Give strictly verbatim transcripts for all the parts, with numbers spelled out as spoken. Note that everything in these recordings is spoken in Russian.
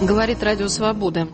Говорит Радио Свобода.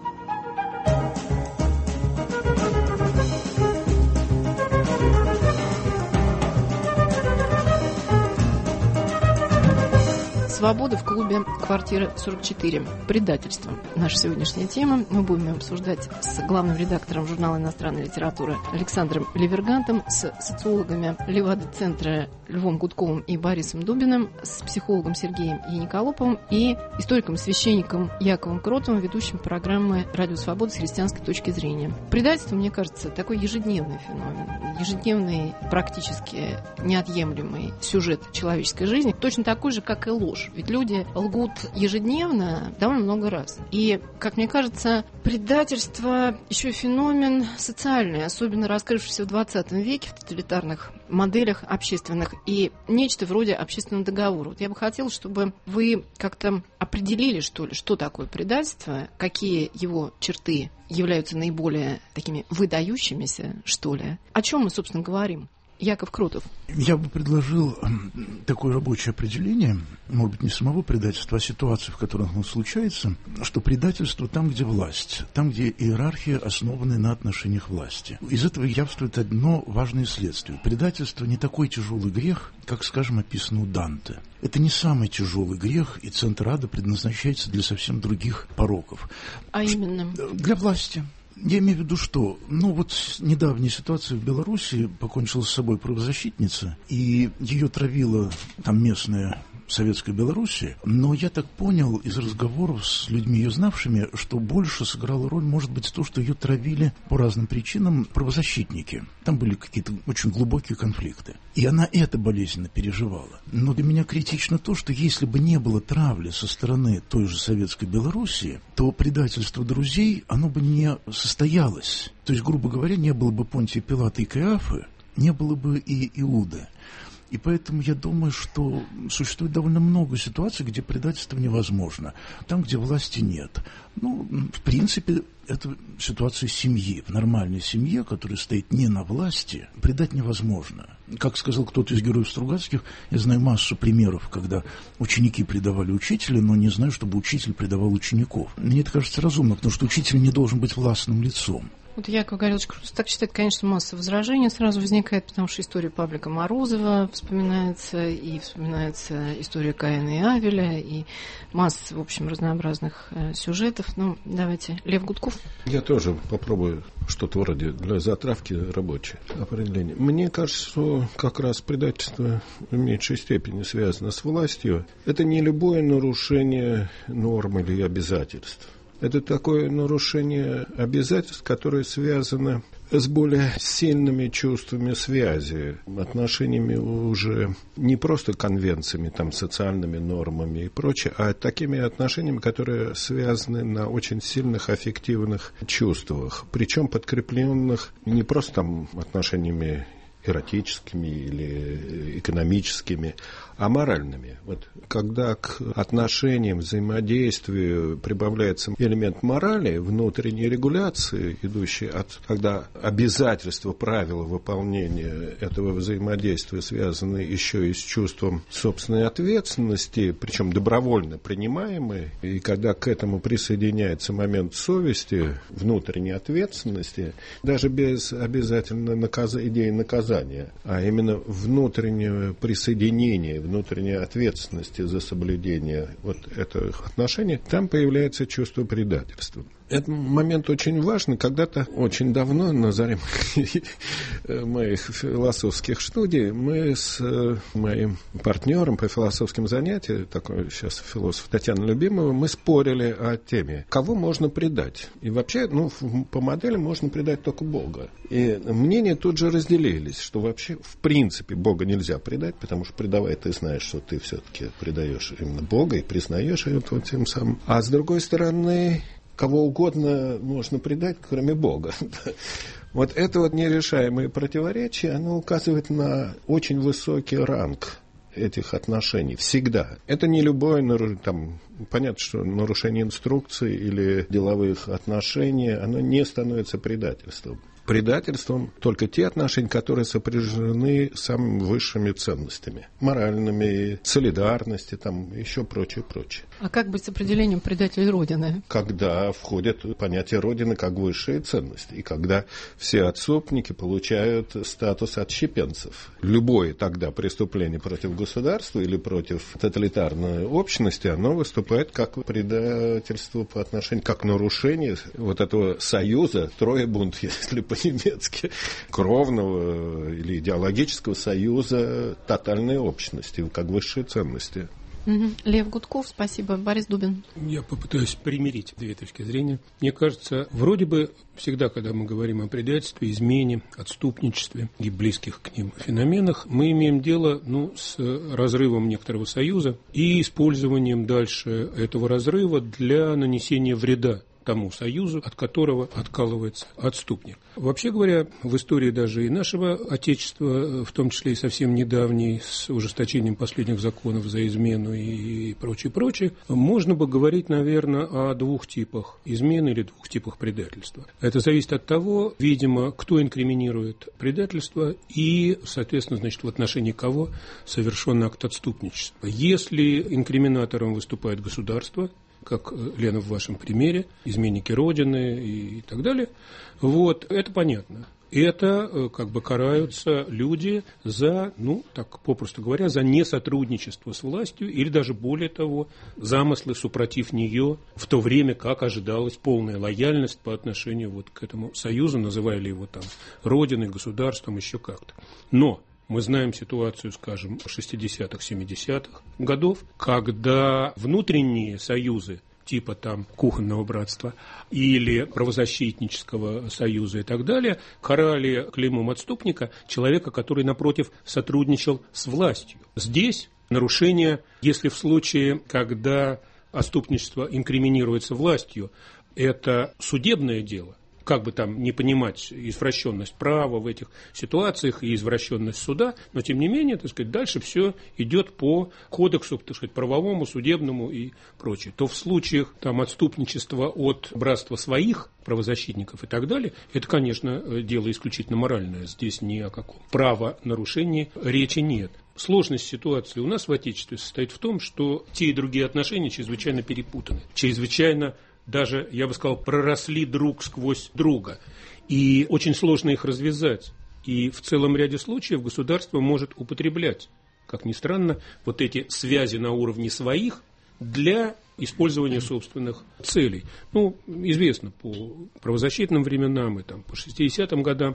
Свобода в клубе «Квартира сорок четыре». Предательство. Наша сегодняшняя тема. Мы будем ее обсуждать с главным редактором журнала иностранной литературы Александром Левергантом, с социологами Левада-центра Львом Гудковым и Борисом Дубиным, с психологом Сергеем Яниколоповым и историком-священником Яковом Кротовым, ведущим программы «Радио Свобода» с христианской точки зрения. Предательство, мне кажется, такой ежедневный феномен, ежедневный, практически неотъемлемый сюжет человеческой жизни, точно такой же, как и ложь. Ведь люди лгут ежедневно довольно много раз. И, как мне кажется, предательство еще феномен социальный, особенно раскрывшийся в двадцатом веке в тоталитарных моделях общественных и нечто вроде общественного договора. Вот я бы хотела, чтобы вы как-то определили, что ли, что такое предательство, какие его черты являются наиболее такими выдающимися, что ли. О чем мы, собственно, говорим? Яков Кротов. Я бы предложил такое рабочее определение, может быть, не самого предательства, а ситуации, в которых оно случается, что предательство там, где власть, там, где иерархия, основанная на отношениях власти. Из этого явствует одно важное следствие. Предательство не такой тяжелый грех, как, скажем, описано у Данте. Это не самый тяжелый грех, и центр ада предназначается для совсем других пороков. А именно? Для власти. Я имею в виду, что, ну вот недавняя ситуация в Беларуси, покончила с собой правозащитница, и ее травила там местная советской Беларуси, но я так понял из разговоров с людьми, ее знавшими, что больше сыграла роль, может быть, то, что ее травили по разным причинам правозащитники. Там были какие-то очень глубокие конфликты. И она это болезненно переживала. Но для меня критично то, что если бы не было травли со стороны той же советской Беларуси, то предательство друзей, оно бы не состоялось. То есть, грубо говоря, не было бы Понтия Пилата и Каиафы, не было бы и Иуды. И поэтому я думаю, что существует довольно много ситуаций, где предательство невозможно. Там, где власти нет. Ну, в принципе, это ситуация семьи. В нормальной семье, которая стоит не на власти, предать невозможно. Как сказал кто-то из героев Стругацких, я знаю массу примеров, когда ученики предавали учителя, но не знаю, чтобы учитель предавал учеников. Мне это кажется разумно, потому что учитель не должен быть властным лицом. Вот Яков Гаврилович Крутов так считает, конечно, масса возражений сразу возникает, потому что история Павлика Морозова вспоминается, и вспоминается история Каина и Авеля, и масса, в общем, разнообразных э, сюжетов. Ну, давайте, Лев Гудков. Я тоже попробую что-то вроде для затравки рабочее определение. Мне кажется, что как раз предательство в меньшей степени связано с властью. Это не любое нарушение норм или обязательств. Это такое нарушение обязательств, которое связано с более сильными чувствами связи, отношениями уже не просто конвенциями, там, социальными нормами и прочее, а такими отношениями, которые связаны на очень сильных аффективных чувствах, причем подкрепленных не просто там отношениями эротическими или экономическими, а моральными. Вот когда к отношениям, взаимодействию прибавляется элемент морали, внутренней регуляции, идущей от, когда обязательства, правила выполнения этого взаимодействия связаны еще и с чувством собственной ответственности, причем добровольно принимаемой, и когда к этому присоединяется момент совести, внутренней ответственности, даже без обязательно наказ... идеи наказания, а именно внутреннего присоединения, внутренней ответственности за соблюдение вот этих отношений, там появляется чувство предательства. Этот момент очень важный. Когда-то, очень давно, на заре моих философских студий, мы с моим партнером по философским занятиям, такой сейчас философ Татьяна Любимова, мы спорили о теме, кого можно предать. И вообще, ну, по модели можно предать только Бога. И мнения тут же разделились, что вообще, в принципе, Бога нельзя предать, потому что предавая, ты знаешь, что ты все-таки предаешь именно Бога и признаешь его тем самым. А с другой стороны, кого угодно можно предать, кроме Бога. Вот это вот нерешаемое противоречие, оно указывает на очень высокий ранг этих отношений. Всегда. Это не любое там, понятно, что нарушение инструкций или деловых отношений, оно не становится предательством. Предательством только те отношения, которые сопряжены с самыми высшими ценностями. Моральными, солидарности, там, еще прочее, прочее. А как быть с определением предателей Родины? Когда входит понятие Родины как высшие ценности. И когда все отступники получают статус отщепенцев. Любое тогда преступление против государства или против тоталитарной общности, оно выступает как предательство по отношению, как нарушение вот этого союза, Тройбунд, если по-немецки, кровного или идеологического союза тотальной общности, как высшие ценности. Угу. Лев Гудков, спасибо. Борис Дубин. Я попытаюсь примирить две точки зрения. Мне кажется, вроде бы всегда, когда мы говорим о предательстве, измене, отступничестве и близких к ним феноменах, мы имеем дело ну, с разрывом некоторого союза и использованием дальше этого разрыва для нанесения вреда тому союзу, от которого откалывается отступник. Вообще говоря, в истории даже и нашего Отечества, в том числе и совсем недавней, с ужесточением последних законов за измену и прочее, прочее, можно бы говорить, наверное, о двух типах измены или двух типах предательства. Это зависит от того, видимо, кто инкриминирует предательство и, соответственно, значит, в отношении кого совершен акт отступничества. Если инкриминатором выступает государство, как, Лена, в вашем примере, изменники Родины и так далее, вот, это понятно. Это как бы караются люди за, ну, так попросту говоря, за несотрудничество с властью или даже более того, замыслы супротив нее, в то время как ожидалась полная лояльность по отношению вот к этому союзу, называли его там Родиной, государством, еще как-то. Но мы знаем ситуацию, скажем, шестидесятых, семидесятых годов, когда внутренние союзы типа там кухонного братства или правозащитнического союза и так далее карали клеймом отступника человека, который, напротив, сотрудничал с властью. Здесь нарушение, если в случае, когда отступничество инкриминируется властью, это судебное дело, как бы там не понимать извращенность права в этих ситуациях и извращенность суда, но тем не менее, так сказать, дальше все идет по кодексу, так сказать, правовому, судебному и прочее. То в случаях там отступничества от братства своих правозащитников и так далее, это, конечно, дело исключительно моральное. Здесь ни о каком правонарушении речи нет. Сложность ситуации у нас в Отечестве состоит в том, что те и другие отношения чрезвычайно перепутаны, чрезвычайно даже, я бы сказал, проросли друг сквозь друга. И очень сложно их развязать. И в целом ряде случаев государство может употреблять, как ни странно, вот эти связи на уровне своих для использования собственных целей. Ну, известно по правозащитным временам и там, по шестидесятым годам,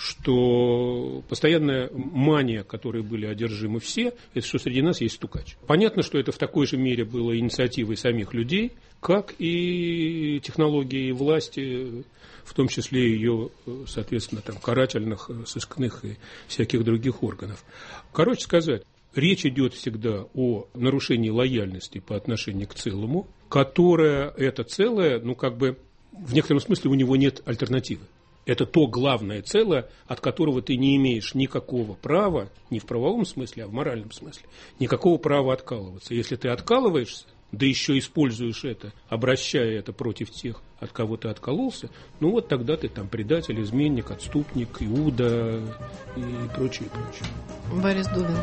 что постоянная мания, которой были одержимы все, это что среди нас есть стукач. Понятно, что это в такой же мере было инициативой самих людей, как и технологии власти, в том числе ее, соответственно, там, карательных, сыскных и всяких других органов. Короче сказать, речь идет всегда о нарушении лояльности по отношению к целому, которое это целое, ну, как бы, в некотором смысле у него нет альтернативы. Это то главное целое, от которого ты не имеешь никакого права, не в правовом смысле, а в моральном смысле, никакого права откалываться. Если ты откалываешься, да еще используешь это, обращая это против тех, от кого ты откололся, ну вот тогда ты там предатель, изменник, отступник, Иуда и прочее, прочее. Борис Дубин.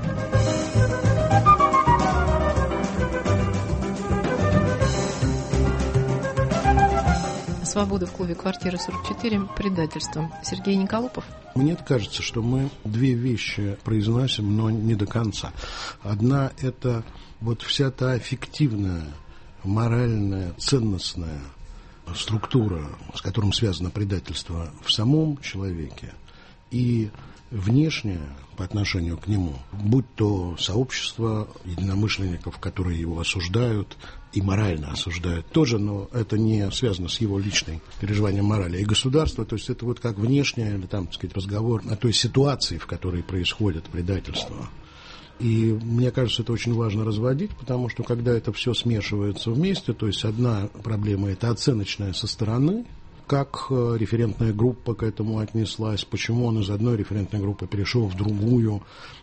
Свобода в клубе «Квартира сорок четыре». Предательство. Сергей Николопов. Мне кажется, что мы две вещи произносим, но не до конца. Одна – это вот вся та фиктивная, моральная, ценностная структура, с которым связано предательство в самом человеке, и внешнее по отношению к нему, будь то сообщество единомышленников, которые его осуждают и морально осуждают тоже, но это не связано с его личным переживанием морали, и государство, то есть это вот как внешнее, или там, так сказать, разговор о той ситуации, в которой происходит предательство. И мне кажется, это очень важно разводить, потому что когда это все смешивается вместе, то есть одна проблема – это оценочная со стороны, как референтная группа к этому отнеслась, почему он из одной референтной группы перешел в другую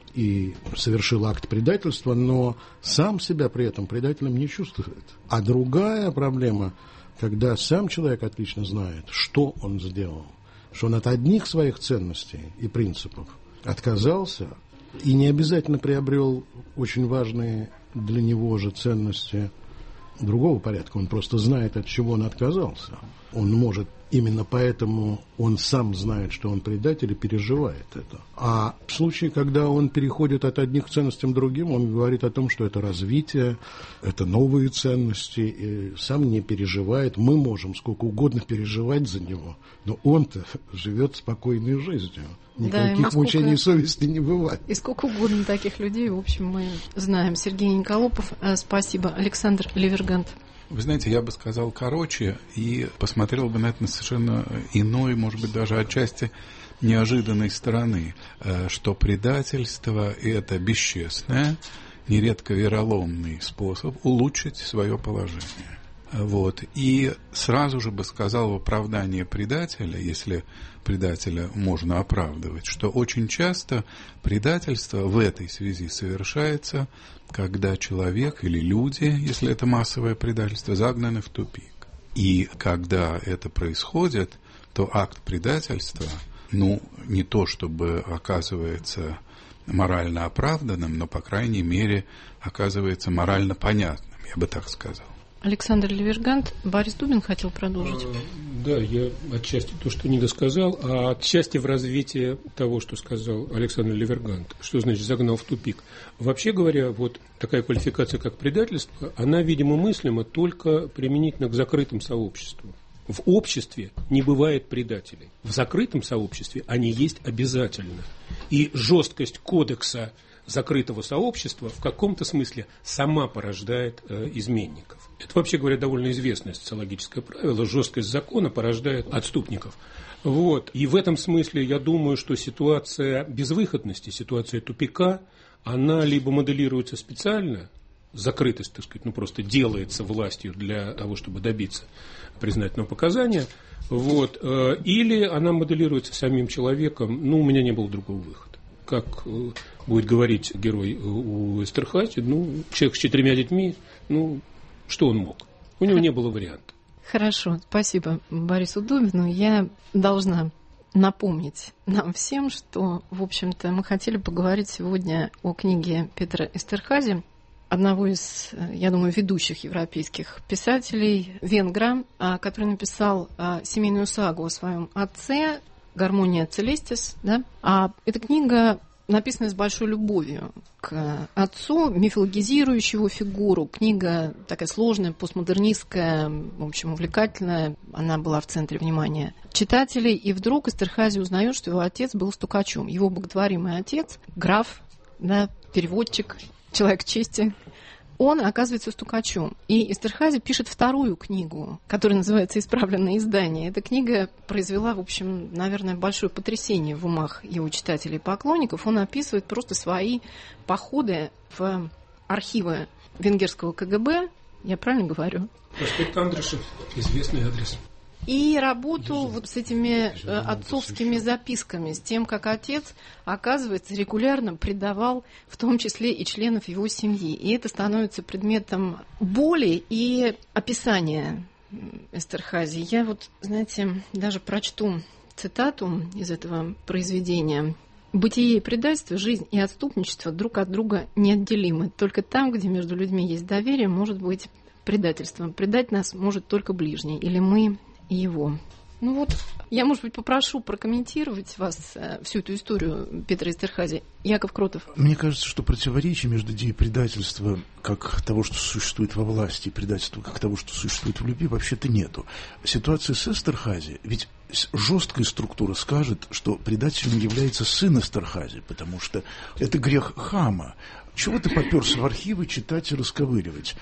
и совершил акт предательства, но сам себя при этом предателем не чувствует. А другая проблема, когда сам человек отлично знает, что он сделал, что он от одних своих ценностей и принципов отказался и не обязательно приобрел очень важные для него же ценности другого порядка. Он просто знает, от чего он отказался. Он может, именно поэтому он сам знает, что он предатель, и переживает это. А в случае, когда он переходит от одних ценностей к другим, он говорит о том, что это развитие, это новые ценности, и сам не переживает. Мы можем сколько угодно переживать за него, но он-то живет спокойной жизнью. Никаких да, мучений совести не бывает. И сколько угодно таких людей, в общем, мы знаем. Сергей Николопов, спасибо. Александр Ливергант. Вы знаете, я бы сказал короче и посмотрел бы на это на совершенно иной, может быть, даже отчасти неожиданной стороны, что предательство – это бесчестное, нередко вероломный способ улучшить свое положение. Вот. И сразу же бы сказал в оправдание предателя, если предателя можно оправдывать, что очень часто предательство в этой связи совершается, когда человек или люди, если это массовое предательство, загнаны в тупик. И когда это происходит, то акт предательства, ну, не то чтобы оказывается морально оправданным, но, по крайней мере, оказывается морально понятным, я бы так сказал. Александр Ливергант, Борис Дубин хотел продолжить. Да, я отчасти то, что не досказал, а отчасти в развитии того, что сказал Александр Ливергант. Что значит загнал в тупик? Вообще говоря, вот такая квалификация, как предательство, она, видимо, мыслима только применительно к закрытым сообществам. В обществе не бывает предателей. В закрытом сообществе они есть обязательно. И жесткость кодекса закрытого сообщества в каком-то смысле сама порождает э, изменников. Это, вообще говоря, довольно известное социологическое правило. Жесткость закона порождает отступников. Вот. И в этом смысле я думаю, что ситуация безвыходности, ситуация тупика, она либо моделируется специально, закрытость, так сказать, ну просто делается властью для того, чтобы добиться признательного показания, вот, э, или она моделируется самим человеком, ну, у меня не было другого выхода. Как э, будет говорить герой у Эстерхази, ну, человек с четырьмя детьми, ну, что он мог? У него не было варианта. Хорошо, спасибо Борису Дубину. Я должна напомнить нам всем, что, в общем-то, мы хотели поговорить сегодня о книге Петра Эстерхази, одного из, я думаю, ведущих европейских писателей, венгра, который написал семейную сагу о своем отце «Гармония Целестис». Да? А эта книга написана с большой любовью к отцу, мифологизирующей его фигуру. Книга такая сложная, постмодернистская, в общем, увлекательная. Она была в центре внимания читателей. И вдруг Эстерхази узнает, что его отец был стукачом. Его боготворимый отец, граф, да, переводчик, человек чести, он оказывается стукачом. И Эстерхази пишет вторую книгу, которая называется «Исправленное издание». Эта книга произвела, в общем, наверное, большое потрясение в умах его читателей и поклонников. Он описывает просто свои походы в архивы венгерского ка гэ бэ. Я правильно говорю? Проспект Андрашев, известный адрес. И работу вот с этими отцовскими записками, с тем, как отец, оказывается, регулярно предавал в том числе и членов его семьи. И это становится предметом боли и описания Эстерхази. Я вот, знаете, даже прочту цитату из этого произведения. «Бытие и предательство, жизнь и отступничество друг от друга неотделимы. Только там, где между людьми есть доверие, может быть предательство. Предать нас может только ближний, или мы его». Ну вот, я, может быть, попрошу прокомментировать вас всю эту историю Петра Эстерхази. Яков Кротов. Мне кажется, что противоречия между идеей предательства как того, что существует во власти, и предательства как того, что существует в любви, вообще-то нету. Ситуация с Эстерхази, ведь жесткая структура скажет, что предателем является сын Эстерхази, потому что это грех хама. Чего ты попёрся в архивы читать и расковыривать?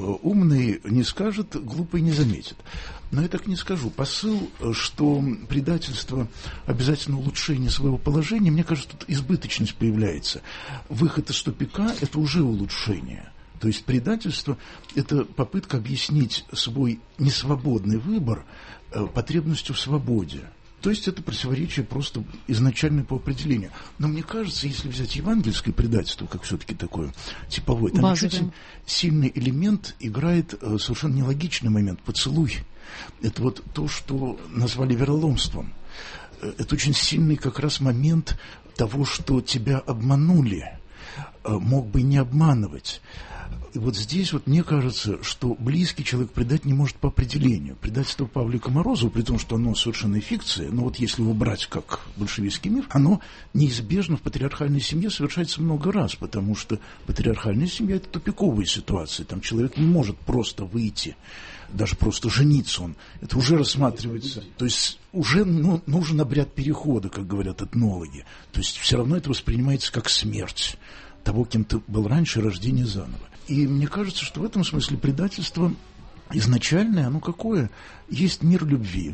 Умный не скажет, глупый не заметит. Но я так не скажу. Посыл, что предательство обязательно улучшение своего положения, мне кажется, тут избыточность появляется. Выход из тупика – это уже улучшение. То есть предательство – это попытка объяснить свой несвободный выбор потребностью в свободе. То есть это противоречие просто изначально по определению. Но мне кажется, если взять евангельское предательство, как все-таки такое типовое, там очень сильный элемент играет совершенно нелогичный момент – поцелуй. Это вот то, что назвали вероломством. Это очень сильный как раз момент того, что тебя обманули, мог бы не обманывать. И вот здесь вот мне кажется, что близкий человек предать не может по определению. Предательство Павлика Морозова, при том, что оно совершенно фикция, но вот если его брать как большевистский миф, оно неизбежно в патриархальной семье совершается много раз, потому что патриархальная семья – это тупиковые ситуации. Там человек не может просто выйти, даже просто жениться он. Это уже рассматривается. То есть уже ну, нужен обряд перехода, как говорят этнологи. То есть все равно это воспринимается как смерть того, кем ты был раньше, рождение заново. И мне кажется, что в этом смысле предательство изначальное, оно какое? Есть мир любви.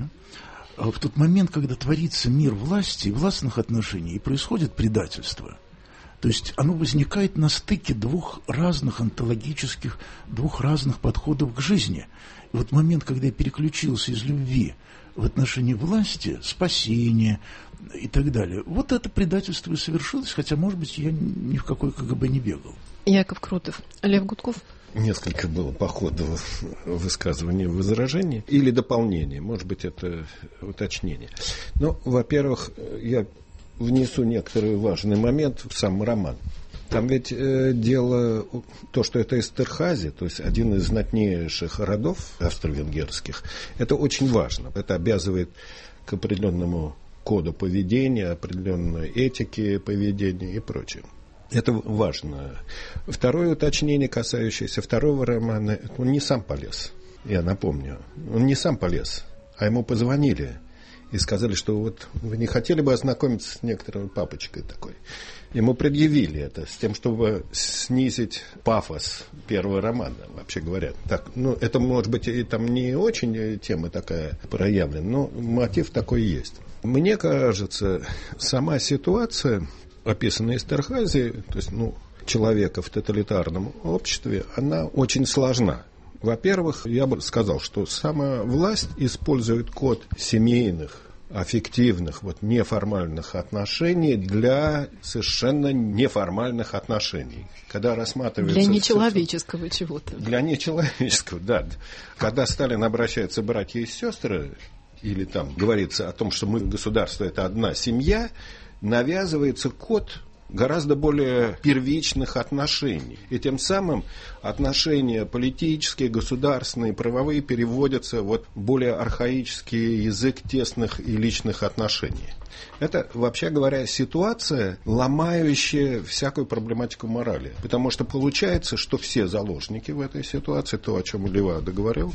А в тот момент, когда творится мир власти и властных отношений, и происходит предательство, то есть оно возникает на стыке двух разных онтологических, двух разных подходов к жизни. И вот момент, когда я переключился из любви в отношении власти, спасения и так далее, вот это предательство и совершилось, хотя, может быть, я ни в какой КГБ не бегал. Яков Крутов. Лев Гудков. Несколько было по ходу высказываний, возражений или дополнений. Может быть, это уточнение. Ну, во-первых, я внесу некоторый важный момент в сам роман. Там ведь э, дело, то, что это Эстерхази, то есть один из знатнейших родов австро-венгерских, это очень важно. Это обязывает к определенному коду поведения, определенной этике поведения и прочее. Это важно. Второе уточнение, касающееся второго романа, он не сам полез, я напомню. Он не сам полез, а ему позвонили и сказали, что вот вы не хотели бы ознакомиться с некоторой папочкой такой. Ему предъявили это с тем, чтобы снизить пафос первого романа, вообще говоря. Так, ну, это, может быть, и там не очень тема такая проявлена, но мотив такой есть. Мне кажется, сама ситуация, описанная Эстерхази, то есть, ну, человека в тоталитарном обществе, она очень сложна. Во-первых, я бы сказал, что сама власть использует код семейных, аффективных, вот, неформальных отношений для совершенно неформальных отношений. Когда рассматривается... Для нечеловеческого чего-то. Для нечеловеческого, да. Когда Сталин обращается братья и сестры, или там говорится о том, что мы, государство, это одна семья, навязывается код гораздо более первичных отношений. И тем самым отношения политические, государственные, правовые переводятся вот в более архаический язык тесных и личных отношений. Это, вообще говоря, ситуация, ломающая всякую проблематику морали. Потому что получается, что все заложники в этой ситуации, то, о чем Левада говорил,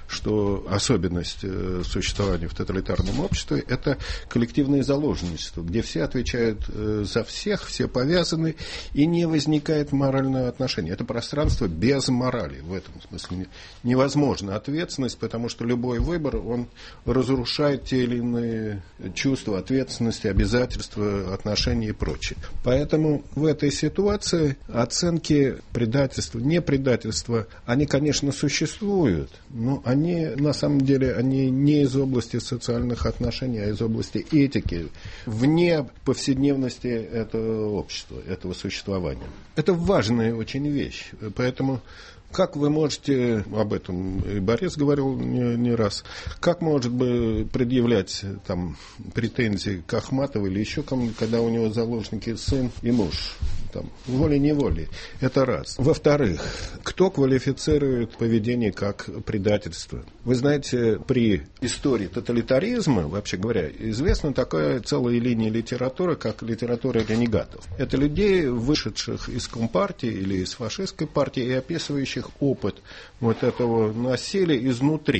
что особенность существования в тоталитарном обществе – это коллективное заложничество, где все отвечают за всех, все повязаны, и не возникает морального отношения. Это пространство без морали. В этом смысле невозможна ответственность, потому что любой выбор, он разрушает те или иные чувства, ответственности, обязательства, отношения и прочее. Поэтому в этой ситуации оценки предательства, непредательства, они, конечно, существуют, но они, на самом деле, они не из области социальных отношений, а из области этики, вне повседневности этого общества, этого существования. Это важная очень вещь, поэтому... Как вы можете, об этом и Борис говорил не, не раз, как может бы предъявлять там претензии к Ахматовой или еще кому-то, когда у него заложники сын и муж? Там, волей-неволей. Это раз. Во-вторых, кто квалифицирует поведение как предательство? Вы знаете, при истории тоталитаризма, вообще говоря, известна такая целая линия литературы, как литература ренегатов. Это людей, вышедших из Компартии или из фашистской партии и описывающих опыт вот этого насилия изнутри.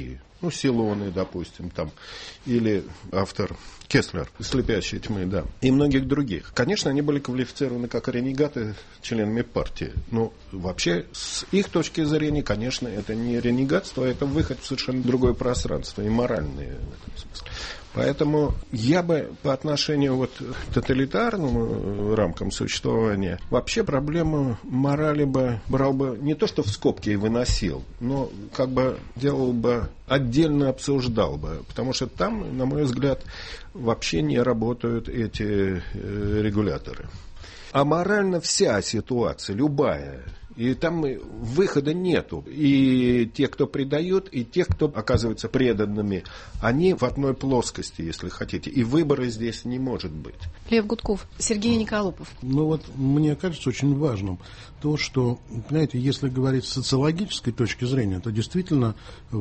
ну, Силоны, допустим, там, или автор Кеслер, «Слепящие тьмы», да, и многих других. Конечно, они были квалифицированы как ренегаты членами партии, но вообще с их точки зрения, конечно, это не ренегатство, это выход в совершенно другое пространство, и моральное в этом смысле. Поэтому я бы по отношению вот к тоталитарным рамкам существования вообще проблему морали бы брал бы не то, что в скобки и выносил, но как бы делал бы, отдельно обсуждал бы. Потому что там, на мой взгляд, вообще не работают эти регуляторы. А морально вся ситуация, любая. И там выхода нету. И те, кто предают, и те, кто оказываются преданными, они в одной плоскости, если хотите. И выбора здесь не может быть. Лев Гудков, Сергей Николопов. Ну вот мне кажется очень важным то, что, понимаете, если говорить с социологической точки зрения, то действительно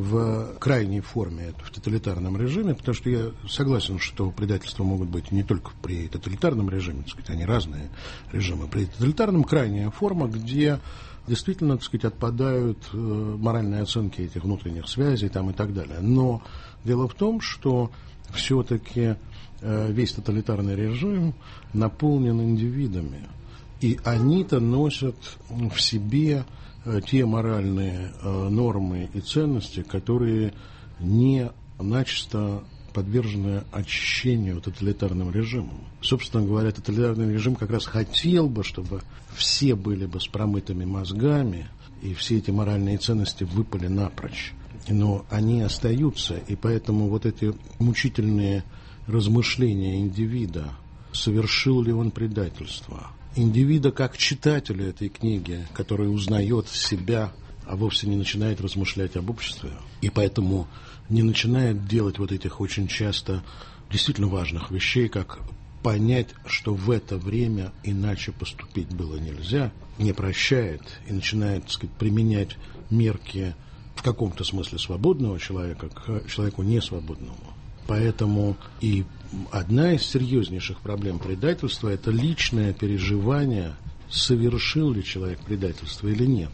в крайней форме, в тоталитарном режиме, потому что я согласен, что предательства могут быть не только при тоталитарном режиме, так сказать, они разные режимы. При тоталитарном крайняя форма, где действительно, так сказать, отпадают э, моральные оценки этих внутренних связей там, и так далее. Но дело в том, что все-таки э, весь тоталитарный режим наполнен индивидами. И они-то носят в себе э, те моральные э, нормы и ценности, которые не начисто подвержены очищению тоталитарным режимом. Собственно говоря, тоталитарный режим как раз хотел бы, чтобы все были бы с промытыми мозгами, и все эти моральные ценности выпали напрочь. Но они остаются, и поэтому вот эти мучительные размышления индивида, совершил ли он предательство, индивида как читателя этой книги, который узнает себя, а вовсе не начинает размышлять об обществе, и поэтому не начинает делать вот этих очень часто действительно важных вещей, как понять, что в это время иначе поступить было нельзя, не прощает и начинает, так сказать, применять мерки в каком-то смысле свободного человека к человеку несвободному. Поэтому и одна из серьезнейших проблем предательства – это личное переживание, совершил ли человек предательство или нет.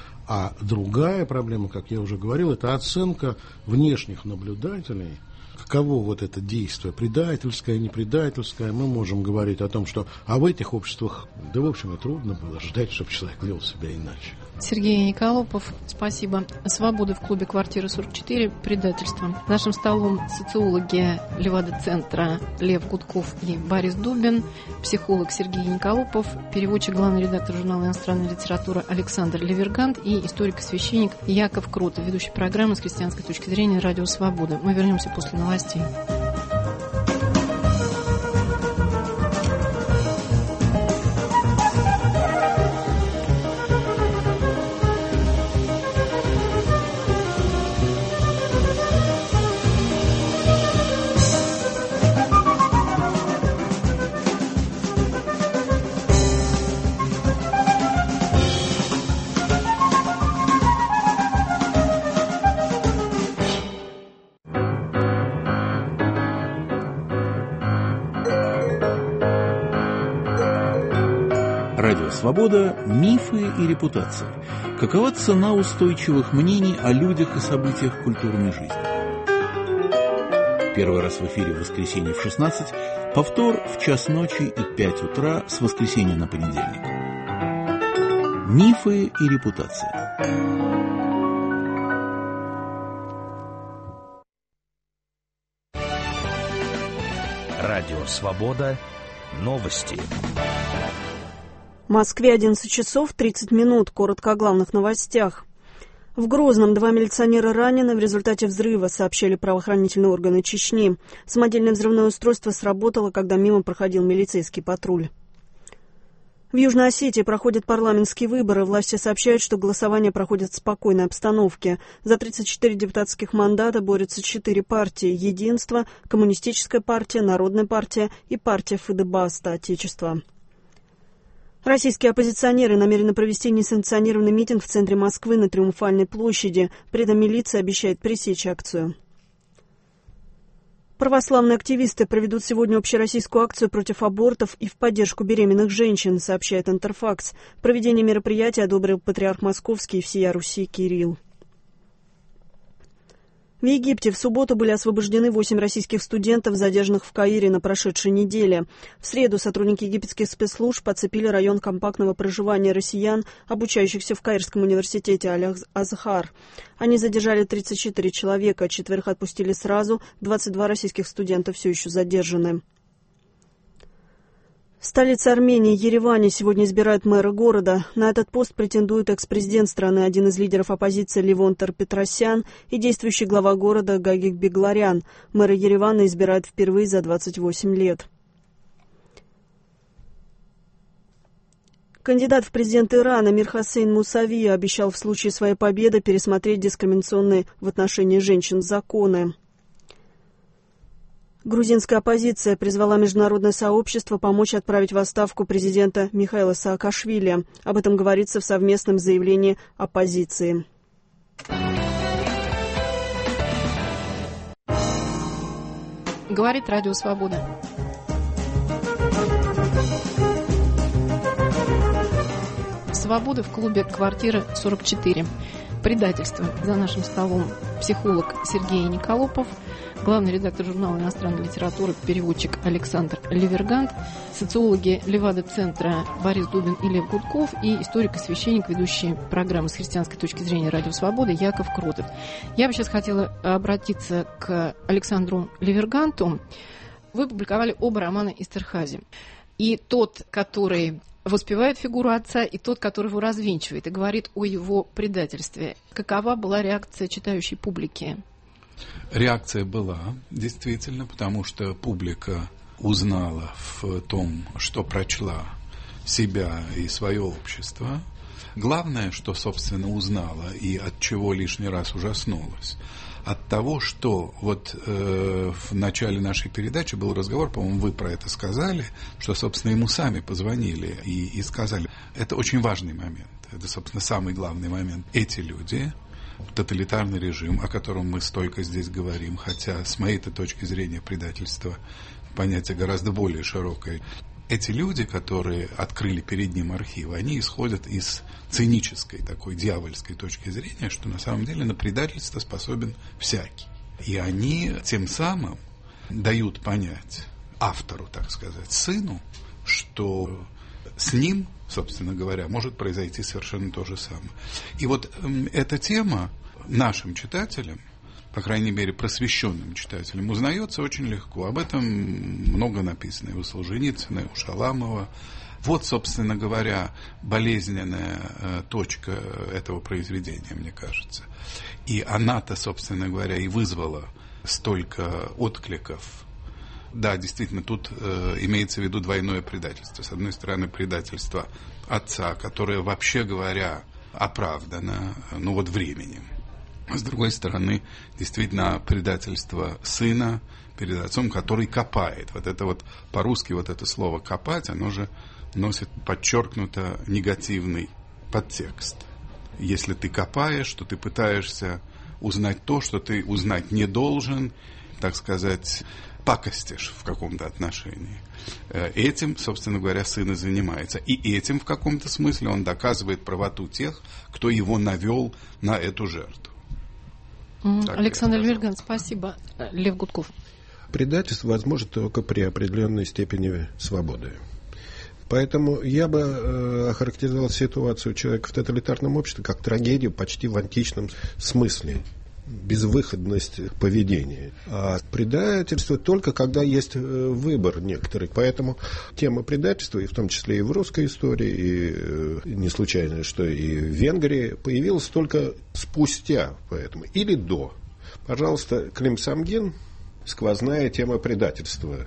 А другая проблема, как я уже говорил, это оценка внешних наблюдателей, каково вот это действие, предательское, непредательское. Мы можем говорить о том, что а в этих обществах, да, в общем, и трудно было ждать, чтобы человек вел себя иначе. Сергей Николопов, спасибо. «Свобода» в клубе «Квартира сорок четыре. Предательство». Нашим столом социологи Левада-центра Лев Гудков и Борис Дубин, психолог Сергей Николопов, переводчик, главный редактор журнала «Иностранная литература» Александр Ливергант и историк и священник Яков Кротов, ведущий программы с христианской точки зрения «Радио Свобода». Мы вернемся после новостей. Свобода, мифы и репутация. Какова цена устойчивых мнений о людях и событиях культурной жизни? Первый раз в эфире в воскресенье в шестнадцать, повтор в час ночи и пять утра с воскресенья на понедельник. Мифы и репутация. Радио «Свобода». Новости. В Москве одиннадцать часов тридцать минут. Коротко о главных новостях. В Грозном два милиционера ранены в результате взрыва, сообщили правоохранительные органы Чечни. Самодельное взрывное устройство сработало, когда мимо проходил милицейский патруль. В Южной Осетии проходят парламентские выборы. Власти сообщают, что голосование проходит в спокойной обстановке. За тридцать четыре депутатских мандата борются четыре партии: «Единство», Коммунистическая партия, Народная партия и партия ФДБАСТа «Отечество». Российские оппозиционеры намерены провести несанкционированный митинг в центре Москвы на Триумфальной площади. При этом милиция обещает пресечь акцию. Православные активисты проведут сегодня общероссийскую акцию против абортов и в поддержку беременных женщин, сообщает Интерфакс. Проведение мероприятия одобрил патриарх Московский и всея Руси Кирилл. В Египте в субботу были освобождены восемь российских студентов, задержанных в Каире на прошедшей неделе. В среду сотрудники египетских спецслужб оцепили район компактного проживания россиян, обучающихся в Каирском университете Аль-Азхар. Они задержали тридцать четыре человека, четверых отпустили сразу, двадцать два российских студента все еще задержаны. В столице Армении, Ереване, сегодня избирают мэра города. На этот пост претендует экс-президент страны, один из лидеров оппозиции Левон Тер-Петросян и действующий глава города Гагик Бегларян. Мэра Еревана избирают впервые за двадцать восемь лет. Кандидат в президенты Ирана Мир Хосейн Мусави обещал в случае своей победы пересмотреть дискриминационные в отношении женщин законы. Грузинская оппозиция призвала международное сообщество помочь отправить в отставку президента Михаила Саакашвили. Об этом говорится в совместном заявлении оппозиции. Говорит Радио Свобода. Свобода в клубе «Квартира сорок четыре». Предательство. За нашим столом психолог Сергей Николопов, главный редактор журнала иностранной литературы, переводчик Александр Ливергант, социологи Левада-центра Борис Дубин и Лев Гудков и историк и священник, ведущий программы с христианской точки зрения «Радио Свобода» Яков Кротов. Я бы сейчас хотела обратиться к Александру Ливерганту. Вы публиковали оба романа Эстерхази. И тот, который воспевает фигуру отца, и тот, который его развенчивает и говорит о его предательстве. Какова была реакция читающей публики? Реакция была, действительно, потому что публика узнала в том, что прочла, себя и свое общество. Главное, что, собственно, узнала и от чего лишний раз ужаснулась, от того, что вот э, в начале нашей передачи был разговор, по-моему, вы про это сказали, что, собственно, ему сами позвонили и, и сказали. Это очень важный момент. Это, собственно, самый главный момент. Эти люди, тоталитарный режим, о котором мы столько здесь говорим, хотя с моей-то точки зрения предательство понятие гораздо более широкое. Эти люди, которые открыли перед ним архивы, они исходят из цинической, такой дьявольской точки зрения, что на самом деле на предательство способен всякий. И они тем самым дают понять автору, так сказать, сыну, что с ним, собственно говоря, может произойти совершенно то же самое. И вот э, эта тема нашим читателям, по крайней мере, просвещенным читателям, узнается очень легко. Об этом много написано и у Солженицына, и у Шаламова. Вот, собственно говоря, болезненная э, точка этого произведения, мне кажется. И она-то, собственно говоря, и вызвала столько откликов. Да, действительно, тут э, имеется в виду двойное предательство. С одной стороны, предательство отца, которое, вообще говоря, оправдано, ну вот, временем. А с другой стороны, действительно, предательство сына перед отцом, который копает. Вот это вот, по-русски вот это слово «копать», оно же носит подчеркнуто негативный подтекст. Если ты копаешь, то ты пытаешься узнать то, что ты узнать не должен, так сказать, пакостишь в каком-то отношении. Этим, собственно говоря, сын и занимается. И этим, в каком-то смысле, он доказывает правоту тех, кто его навел на эту жертву. Mm-hmm. Александр Ливергант, спасибо. Лев Гудков. Предательство возможно только при определенной степени свободы. Поэтому я бы э, охарактеризовал ситуацию человека в тоталитарном обществе как трагедию почти в античном смысле. Безвыходность поведения. А предательство только когда есть выбор некоторый. Поэтому тема предательства, и в том числе и в русской истории, и не случайно, что и в Венгрии, появилась только спустя. Поэтому. Или до. Пожалуйста, Клим Самгин, сквозная тема предательства.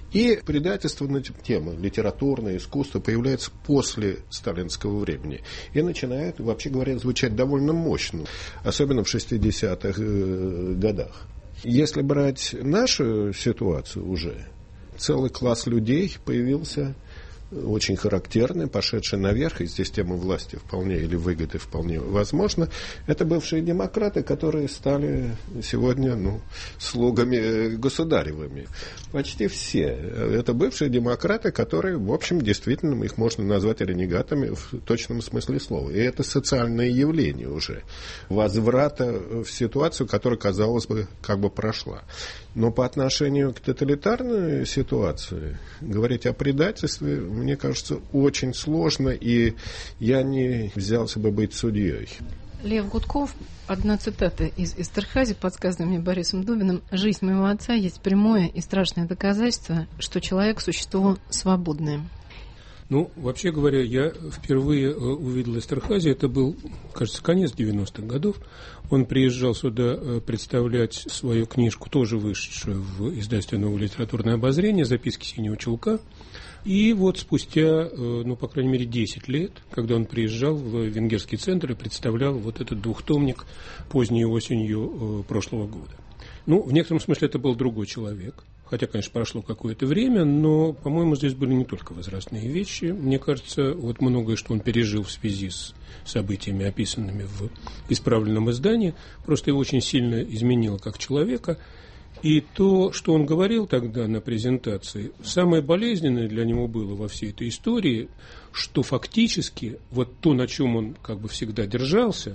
И предательство, тема литературное, искусство появляется после сталинского времени. И начинает, вообще говоря, звучать довольно мощно. Особенно в шестидесятых годах. Если брать нашу ситуацию уже, целый класс людей появился очень характерны, пошедшие наверх, и здесь тема власти вполне или выгоды вполне возможно. Это бывшие демократы, которые стали сегодня ну, слугами государевыми. Почти все. Это бывшие демократы, которые, в общем, действительно, их можно назвать ренегатами в точном смысле слова. И это социальное явление уже. Возврата в ситуацию, которая, казалось бы, как бы прошла. Но по отношению к тоталитарной ситуации говорить о предательстве, мне кажется, очень сложно, и я не взялся бы быть судьей. Лев Гудков, одна цитата из Эстерхази, подсказанная мне Борисом Дубиным: «Жизнь моего отца есть прямое и страшное доказательство, что человек – существо свободное». Ну, вообще говоря, я впервые увидел Эстерхази, это был, кажется, конец девяностых годов. Он приезжал сюда представлять свою книжку, тоже вышедшую в издательстве «Новое литературное обозрение», «Записки синего чулка». И вот спустя, ну, по крайней мере, десять лет, когда он приезжал в Венгерский центр и представлял вот этот двухтомник поздней осенью прошлого года. Ну, в некотором смысле это был другой человек. Хотя, конечно, прошло какое-то время, но, по-моему, здесь были не только возрастные вещи. Мне кажется, вот многое, что он пережил в связи с событиями, описанными в исправленном издании, просто его очень сильно изменило как человека. И то, что он говорил тогда на презентации, самое болезненное для него было во всей этой истории, что фактически вот то, на чем он как бы всегда держался,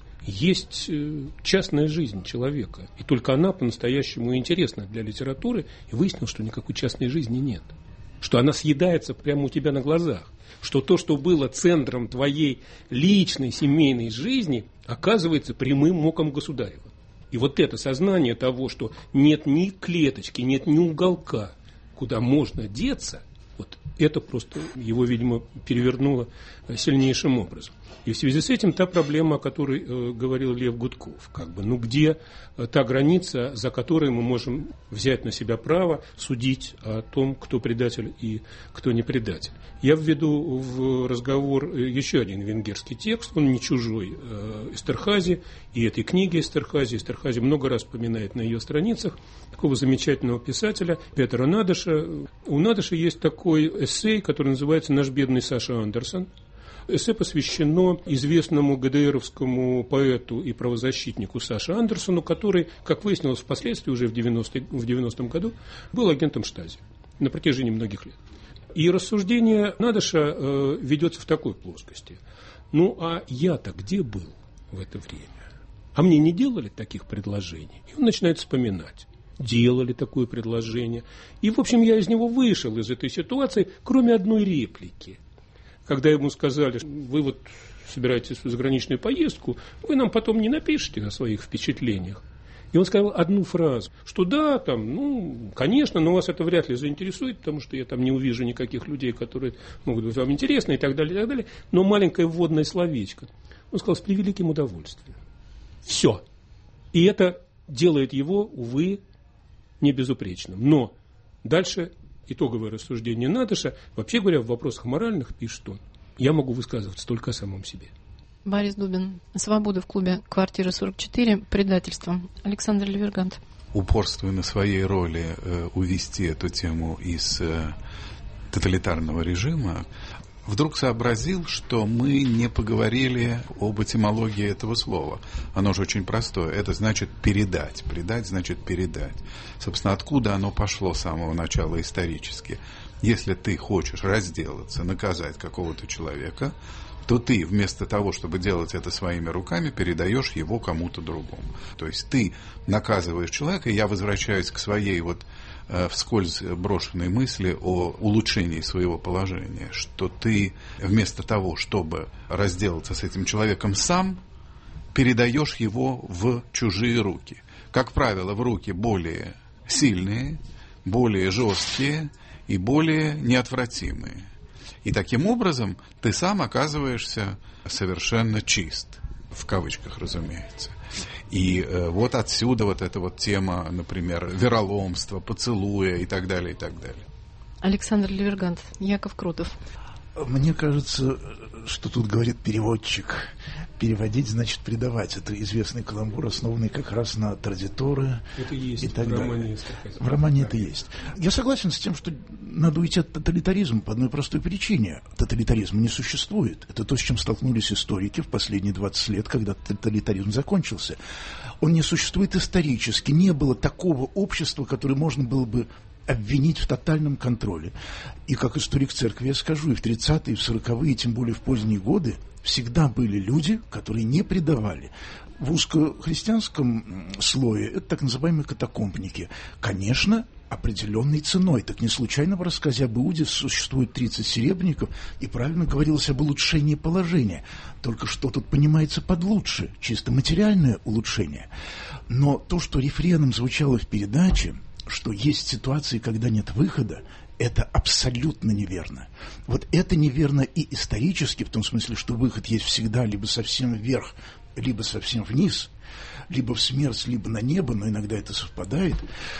есть частная жизнь человека. И только она по-настоящему интересна для литературы. И выяснилось, что никакой частной жизни нет. Что она съедается прямо у тебя на глазах. Что то, что было центром твоей личной семейной жизни, оказывается прямым оком государева. И вот это сознание того, что нет ни клеточки, нет ни уголка, куда можно деться, вот это просто его, видимо, перевернуло сильнейшим образом. И в связи с этим та проблема, о которой э, говорил Лев Гудков, как бы, ну где э, та граница, за которой мы можем взять на себя право судить о том, кто предатель и кто не предатель. Я введу в разговор еще один венгерский текст, он не чужой э, Эстерхази и этой книги Эстерхази. Эстерхази много раз вспоминает на ее страницах такого замечательного писателя Петера Надеша. У Надеша есть такой эссей, который называется «Наш бедный Саша Андерсон». Эссе посвящено известному ГДРовскому поэту и правозащитнику Саше Андерсону, который, как выяснилось впоследствии, уже в девяностом году, был агентом Штази на протяжении многих лет. И рассуждение Надеша э, ведется в такой плоскости. Ну, а я-то где был в это время? А мне не делали таких предложений? И он начинает вспоминать. Делали такое предложение. И, в общем, я из него вышел, из этой ситуации, кроме одной реплики. Когда ему сказали, вы вот собираетесь в заграничную поездку, вы нам потом не напишите о своих впечатлениях. И он сказал одну фразу, что да, там, ну, конечно, но вас это вряд ли заинтересует, потому что я там не увижу никаких людей, которые могут быть вам интересны и так далее, и так далее. Но маленькое вводное словечко. Он сказал, с превеликим удовольствием. Все. И это делает его, увы, не безупречным. Но дальше итоговое рассуждение Надеша, вообще говоря, в вопросах моральных, пишет он, я могу высказываться только о самом себе. Борис Дубин. Свобода в клубе «Квартира сорок четыре». Предательство. Александр Левергант. Упорствуя на своей роли э, увести эту тему из э, тоталитарного режима, вдруг сообразил, что мы не поговорили об этимологии этого слова. Оно же очень простое. Это значит передать. Предать значит передать. Собственно, откуда оно пошло с самого начала исторически? Если ты хочешь разделаться, наказать какого-то человека, то ты вместо того, чтобы делать это своими руками, передаешь его кому-то другому. То есть ты наказываешь человека, и я возвращаюсь к своей вот э, вскользь брошенной мысли о улучшении своего положения, что ты вместо того, чтобы разделаться с этим человеком сам, передаешь его в чужие руки. Как правило, в руки более сильные, более жесткие и более неотвратимые. И таким образом ты сам оказываешься совершенно чист, в кавычках, разумеется. И э, вот отсюда вот эта вот тема, например, вероломства, поцелуя и так далее, и так далее. Александр Левергант, Яков Крутов. Мне кажется, что тут говорит переводчик. переводить значит предавать. Это известный каламбур, основанный как раз на традиторы это есть и так в далее. Романе, в романе это есть. Я согласен с тем, что надо уйти от тоталитаризма по одной простой причине. Тоталитаризма не существует. Это то, с чем столкнулись историки в последние двадцать лет, когда тоталитаризм закончился. Он не существует исторически. Не было такого общества, которое можно было бы обвинить в тотальном контроле. И как историк церкви я скажу, и в тридцатые, и в сороковые, и тем более в поздние годы всегда были люди, которые не предавали. В узкохристианском слое это так называемые катакомбники. Конечно, определенной ценой. Так не случайно в рассказе об Иуде существует тридцать серебряников, и правильно говорилось об улучшении положения. Только что тут понимается под лучше? Чисто материальное улучшение. Но то, что рефреном звучало в передаче, что есть ситуации, когда нет выхода, это абсолютно неверно. Вот это неверно и исторически, в том смысле, что выход есть всегда либо совсем вверх, либо совсем вниз, либо в смерть, либо на небо, но иногда это совпадает.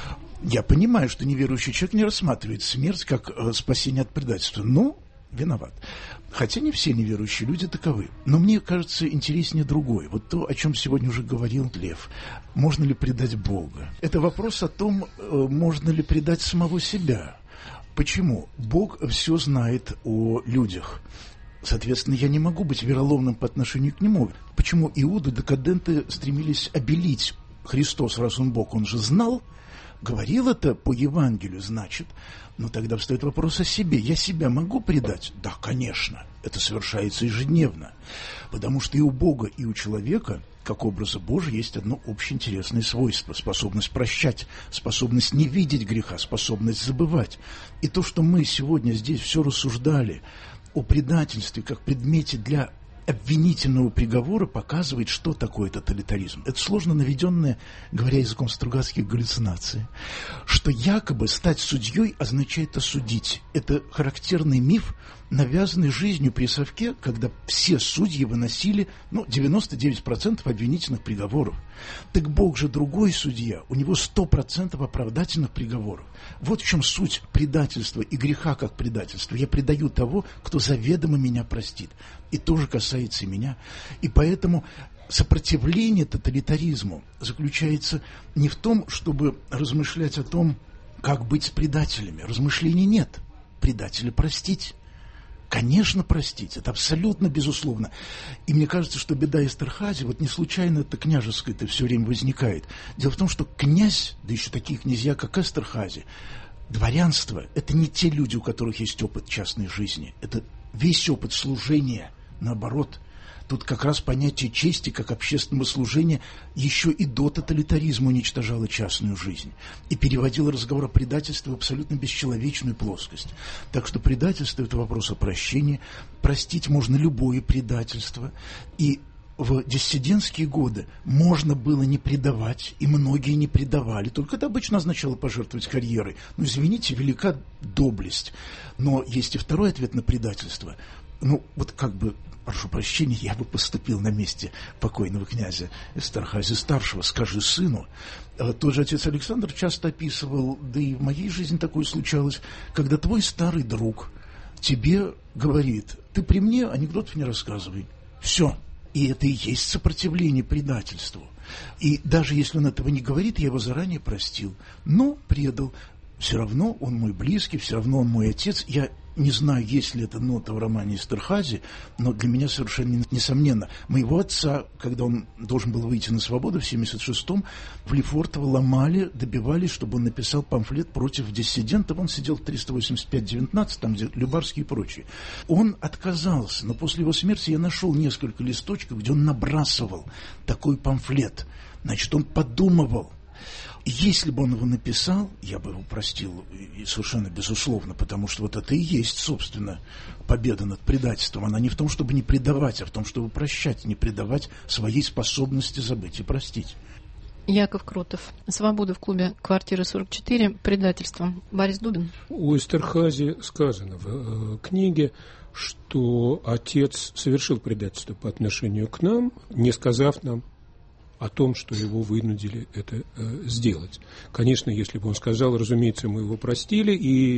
Я понимаю, что неверующий человек не рассматривает смерть как э, спасение от предательства, но виноват. Хотя не все неверующие люди таковы. Но мне кажется интереснее другое. Вот то, о чем сегодня уже говорил Лев. Можно ли предать Бога? Это вопрос о том, э, можно ли предать самого себя. Почему? Бог все знает о людях. Соответственно, я не могу быть вероломным по отношению к нему. Почему Иуду декаденты стремились обелить Христос, раз он Бог? Он же знал, говорил это по Евангелию, значит. Но тогда встает вопрос о себе. Я себя могу предать? Да, конечно. Это совершается ежедневно. Потому что и у Бога, и у человека, как образа Божия, есть одно общеинтересное свойство. Способность прощать, способность не видеть греха, способность забывать. И то, что мы сегодня здесь все рассуждали о предательстве как предмете для обвинительного приговора, показывает, что такое тоталитаризм. Это сложно наведенная, говоря языком Стругацких, галлюцинация. Что якобы стать судьей означает осудить. Это характерный миф, навязанный жизнью при совке, когда все судьи выносили ну, девяносто девять процентов обвинительных приговоров. Так Бог же другой судья, у него сто процентов оправдательных приговоров. Вот в чем суть предательства и греха как предательства. Я предаю того, кто заведомо меня простит. И тоже касается и меня. И поэтому сопротивление тоталитаризму заключается не в том, чтобы размышлять о том, как быть с предателями. Размышлений нет. Предателя простить. Конечно, простить. Это абсолютно безусловно. И мне кажется, что беда Эстерхази, вот не случайно это княжеское это все время возникает. Дело в том, что князь, да еще такие князья, как Эстерхази, дворянство, это не те люди, у которых есть опыт частной жизни. Это весь опыт служения, наоборот. Тут как раз понятие чести как общественного служения еще и до тоталитаризма уничтожало частную жизнь и переводило разговор о предательстве в абсолютно бесчеловечную плоскость. Так что предательство – это вопрос о прощении. Простить можно любое предательство. И в диссидентские годы можно было не предавать, и многие не предавали. Только это обычно означало пожертвовать карьерой. Ну, извините, велика доблесть. Но есть и второй ответ на предательство. Ну, вот как бы... Прошу прощения, я бы поступил на месте покойного князя Эстерхази-старшего. Скажи сыну. Тот же отец Александр часто описывал, да и в моей жизни такое случалось, когда твой старый друг тебе говорит, ты при мне анекдотов не рассказывай. Все. И это и есть сопротивление предательству. И даже если он этого не говорит, я его заранее простил, но предал. Все равно он мой близкий, все равно он мой отец. Я не знаю, есть ли это нота в романе Эстерхази, но для меня совершенно несомненно. Моего отца, когда он должен был выйти на свободу в семьдесят шестом, в Лефортово ломали, добивались, чтобы он написал памфлет против диссидентов. Он сидел в триста восемьдесят пять девятнадцать, там, где Любарский и прочие. Он отказался, но после его смерти я нашел несколько листочков, где он набрасывал такой памфлет. Значит, он подумывал. Если бы он его написал, я бы его простил и совершенно безусловно, потому что вот это и есть, собственно, победа над предательством. Она не в том, чтобы не предавать, а в том, чтобы прощать, не предавать своей способности забыть и простить. Яков Кротов. Свобода в клубе «Квартира сорок четыре». Предательство. Борис Дубин. У Эстерхази сказано в э, книге, что отец совершил предательство по отношению к нам, не сказав нам, о том, что его вынудили это э, сделать. Конечно, если бы он сказал, разумеется, мы его простили,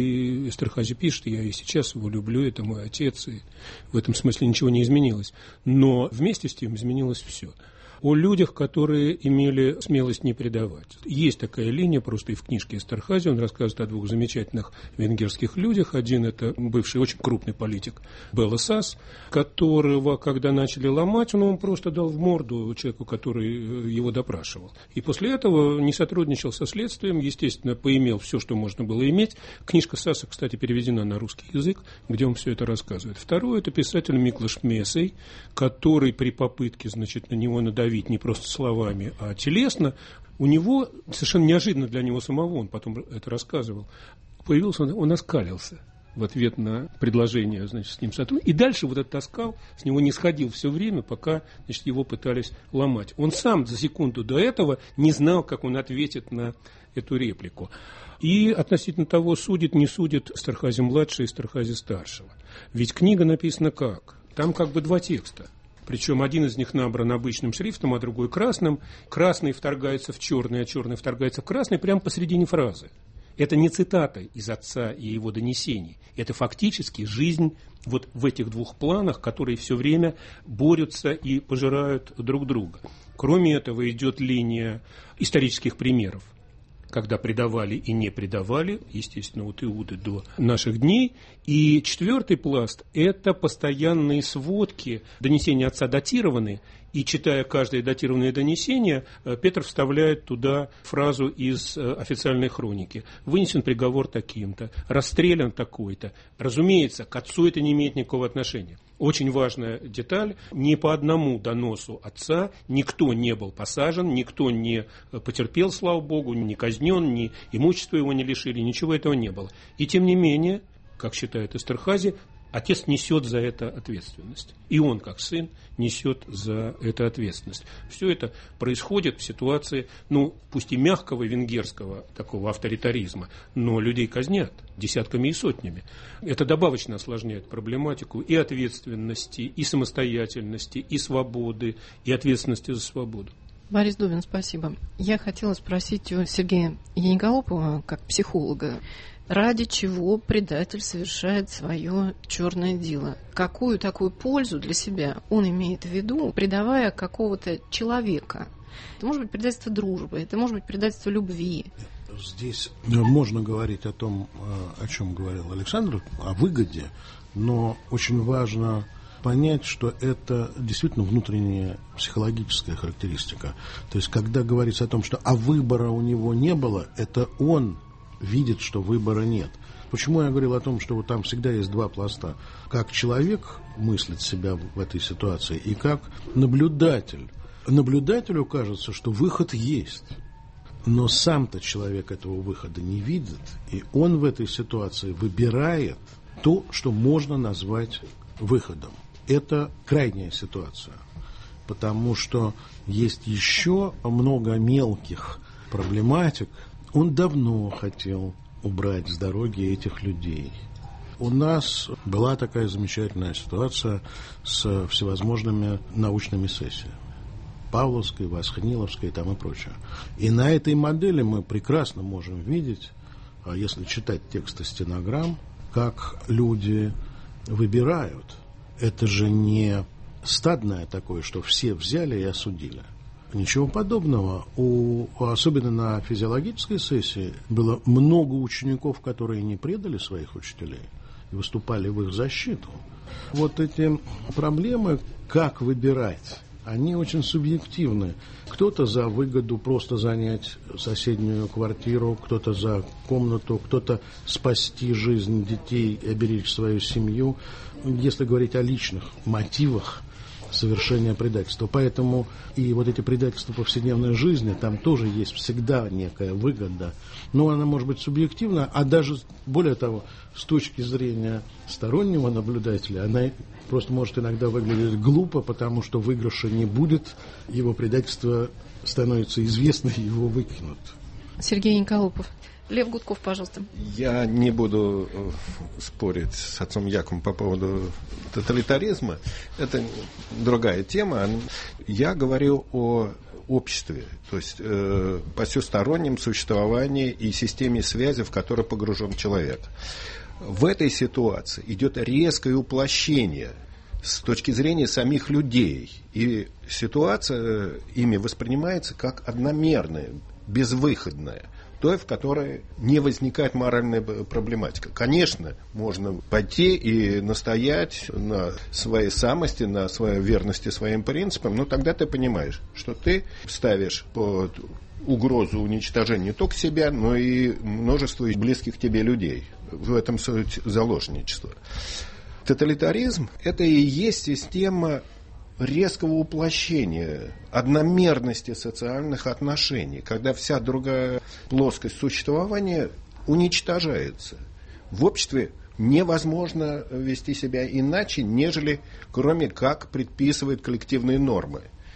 и Эстерхази пишет, я и сейчас его люблю, это мой отец, и в этом смысле ничего не изменилось. Но вместе с тем изменилось все. О людях, которые имели смелость не предавать. Есть такая линия, просто и в книжке Эстерхази он рассказывает о двух замечательных венгерских людях. Один – это бывший очень крупный политик Белла Сас, которого, когда начали ломать, он, он просто дал в морду человеку, который его допрашивал. И после этого не сотрудничал со следствием, естественно, поимел все, что можно было иметь. Книжка Саса, кстати, переведена на русский язык, где он все это рассказывает. Второй – это писатель Миклош Месей, который при попытке, значит, на него надавить не просто словами, а телесно, у него, совершенно неожиданно для него самого, он потом это рассказывал, появился, он, он оскалился в ответ на предложение, значит, с ним сотрудничать. И дальше вот этот оскал с него не сходил все время, пока, значит, его пытались ломать. Он сам за секунду до этого не знал, как он ответит на эту реплику. И относительно того, судит, не судит Эстерхази-младшего и Эстерхази-старшего. Ведь книга написана как? Там как бы два текста. Причем один из них набран обычным шрифтом, а другой красным. Красный вторгается в черный, а черный вторгается в красный прямо посередине фразы. Это не цитата из отца и его донесений. Это фактически жизнь вот в этих двух планах, которые все время борются и пожирают друг друга. Кроме этого идет линия исторических примеров, когда предавали и не предавали, естественно, от Иуды до наших дней. И четвертый пласт – это постоянные сводки. Донесения отца датированы, и, читая каждое датированное донесение, Петр вставляет туда фразу из официальной хроники. Вынесен приговор таким-то, расстрелян такой-то. Разумеется, к отцу это не имеет никакого отношения. Очень важная деталь, ни по одному доносу отца никто не был посажен, никто не потерпел, слава богу, не казнен, ни имущества его не лишили, ничего этого не было. И тем не менее, как считает Эстерхази, отец несет за это ответственность. И он, как сын, несет за это ответственность. Все это происходит в ситуации, ну, пусть и мягкого венгерского такого авторитаризма, но людей казнят десятками и сотнями. Это добавочно осложняет проблематику и ответственности, и самостоятельности, и свободы, и ответственности за свободу. Борис Дубин, спасибо. Я хотела спросить у Сергея Яниголопова, как психолога, ради чего предатель совершает свое черное дело? Какую такую пользу для себя он имеет в виду, предавая какого-то человека? Это может быть предательство дружбы, это может быть предательство любви. Здесь можно говорить о том, о чем говорил Александр, о выгоде, но очень важно понять, что это действительно внутренняя психологическая характеристика. То есть, когда говорится о том, что а выбора у него не было, это он видит, что выбора нет. Почему я говорил о том, что вот там всегда есть два пласта? Как человек мыслит себя в этой ситуации и как наблюдатель. Наблюдателю кажется, что выход есть. Но сам-то человек этого выхода не видит. И он в этой ситуации выбирает то, что можно назвать выходом. Это крайняя ситуация. Потому что есть еще много мелких проблематик. Он давно хотел убрать с дороги этих людей. У нас была такая замечательная ситуация с всевозможными научными сессиями. Павловской, Восхниловской и там и прочее. И на этой модели мы прекрасно можем видеть, если читать тексты стенограмм, как люди выбирают. Это же не стадное такое, что все взяли и осудили. Ничего подобного. У, особенно на физиологической сессии было много учеников, которые не предали своих учителей и выступали в их защиту. Вот эти проблемы, как выбирать, они очень субъективны. Кто-то за выгоду просто занять соседнюю квартиру, кто-то за комнату, кто-то спасти жизнь детей и оберечь свою семью. Если говорить о личных мотивах совершения предательства. Поэтому и вот эти предательства в повседневной жизни, там тоже есть всегда некая выгода. Но она может быть субъективна, а даже, более того, с точки зрения стороннего наблюдателя, она просто может иногда выглядеть глупо, потому что выигрыша не будет, его предательство становится известно, его выкинут. Сергей Николопов. Лев Гудков, пожалуйста. Я не буду спорить с отцом Яковом по поводу тоталитаризма. Это другая тема. Я говорю о обществе, то есть э, по всестороннем существовании и системе связи, в которой погружен человек. В этой ситуации идет резкое уплощение с точки зрения самих людей. И ситуация ими воспринимается как одномерная, безвыходная, той, в которой не возникает моральная проблематика. Конечно, можно пойти и настоять на своей самости, на своей верности своим принципам, но тогда ты понимаешь, что ты ставишь под угрозу уничтожения не только себя, но и множество близких тебе людей. В этом суть заложничества. Тоталитаризм – это и есть система резкого уплощения, одномерности социальных отношений, когда вся другая плоскость существования уничтожается. В обществе невозможно вести себя иначе, нежели кроме как предписывают коллективные нормы.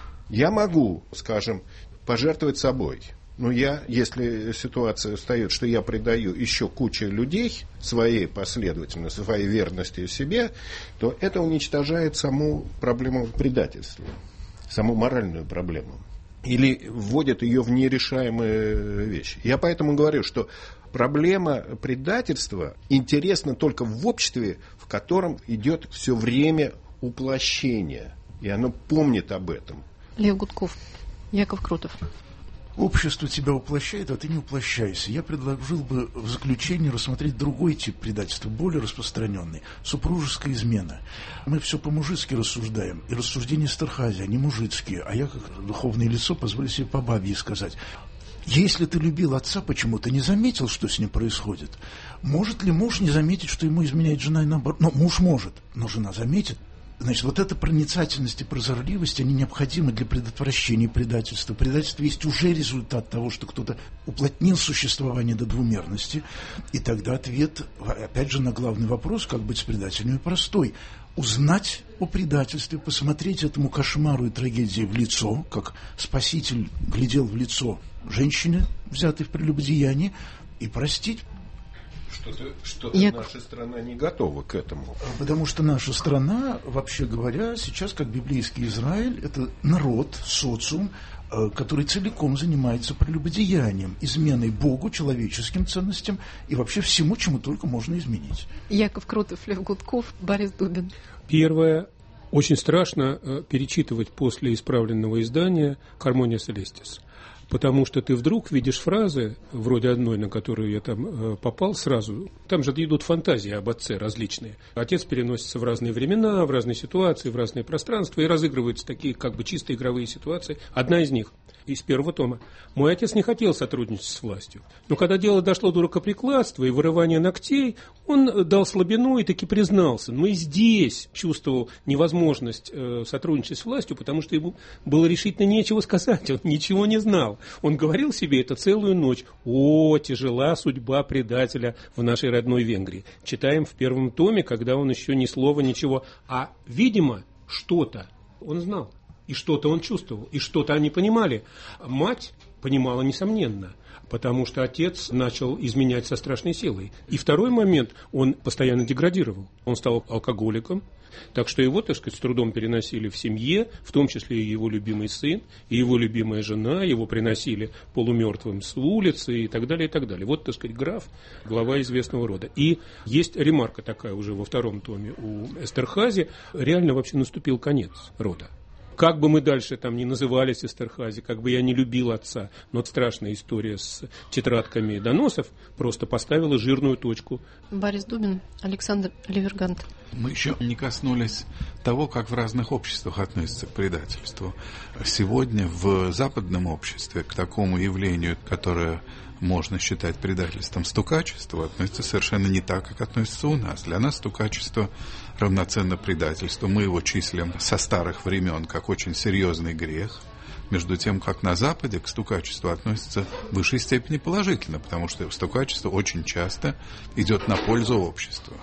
Я могу, скажем, пожертвовать собой. Но я, если ситуация встает, что я предаю еще кучу людей своей последовательности, своей верности себе, то это уничтожает саму проблему предательства, саму моральную проблему. Или вводит ее в нерешаемые вещи. Я поэтому говорю, что проблема предательства интересна только в обществе, в котором идет все время уплощение. И оно помнит об этом. Лев Гудков, Яков Крутов. Общество тебя уплощает, а ты не уплощайся. Я предложил бы в заключении рассмотреть другой тип предательства, более распространенный. Супружеская измена. Мы все по-мужицки рассуждаем. И рассуждения Эстерхази, они мужицкие. А я, как духовное лицо, позволю себе по бабье сказать. Если ты любил отца, почему ты не заметил, что с ним происходит? Может ли муж не заметить, что ему изменяет жена и наоборот? Но муж может, но жена заметит. Значит, вот эта проницательность и прозорливость, они необходимы для предотвращения предательства. Предательство есть уже результат того, что кто-то уплотнил существование до двумерности. И тогда ответ, опять же, на главный вопрос, как быть с предателями, простой. Узнать о предательстве, посмотреть этому кошмару и трагедии в лицо, как Спаситель глядел в лицо женщине, взятой в прелюбодеянии, и простить. Что-то, что-то Я... наша страна не готова к этому. Потому что наша страна, вообще говоря, сейчас, как библейский Израиль, это народ, социум, который целиком занимается прелюбодеянием, изменой Богу, человеческим ценностям и вообще всему, чему только можно изменить. Яков Крутов, Лев Гудков, Борис Дубин. Первое. Очень страшно перечитывать после исправленного издания «Harmonia Celestis». Потому что ты вдруг видишь фразы, вроде одной, на которую я там э, попал сразу. Там же идут фантазии об отце различные. Отец переносится в разные времена, в разные ситуации, в разные пространства, и разыгрываются такие как бы чисто игровые ситуации. Одна из них из первого тома. Мой отец не хотел сотрудничать с властью. Но когда дело дошло до рукоприкладства и вырывания ногтей, он дал слабину и таки признался. Но и здесь чувствовал невозможность э, сотрудничать с властью, потому что ему было решительно нечего сказать. Он ничего не знал. Он говорил себе это целую ночь. О, тяжела судьба предателя в нашей родной Венгрии. Читаем в первом томе, когда он еще ни слова, ничего. А, видимо, что-то он знал. И что-то он чувствовал, и что-то они понимали. Мать понимала, несомненно, потому что отец начал изменять со страшной силой. И второй момент, он постоянно деградировал. Он стал алкоголиком, так что его, так сказать, с трудом переносили в семье, в том числе и его любимый сын, и его любимая жена, его приносили полумертвым с улицы и так далее, и так далее. Вот, так сказать, граф, глава известного рода. И есть ремарка такая уже во втором томе у Эстерхази. Реально вообще наступил конец рода. Как бы мы дальше там ни назывались Эстерхази, как бы я не любил отца, но страшная история с тетрадками доносов просто поставила жирную точку. Борис Дубин, Александр Ливергант. Мы еще не коснулись того, как в разных обществах относятся к предательству. Сегодня в западном обществе к такому явлению, которое можно считать предательством, стукачество относится совершенно не так, как относится у нас. Для нас стукачество равноценно предательству. Мы его числим со старых времен как очень серьезный грех. Между тем, как на Западе к стукачеству относится в высшей степени положительно, потому что стукачество очень часто идет на пользу обществу.